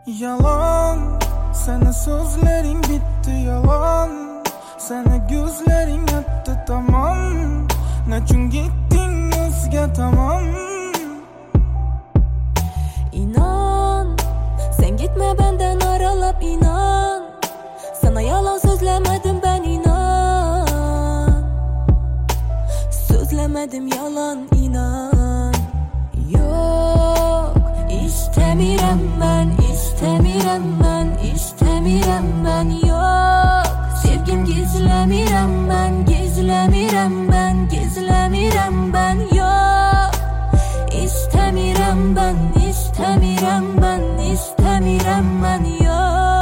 Yalan, sana sözlerin bitti yalan. Sana gözlerin yattı tamam. Nechun gittin özge tamam. İnan, sen gitme benden aralap inan. Sana yalan sözlemedim ben inan. Sözlemedim yalan inan. Yok, istemirem ben, istemirem ben, istemirem ben. Yok, sevgim gizlemirem ben, gizlemirem ben, gizlemirem ben. Yok, istemirem ben, istemirem ben, istemirem ben. Yok.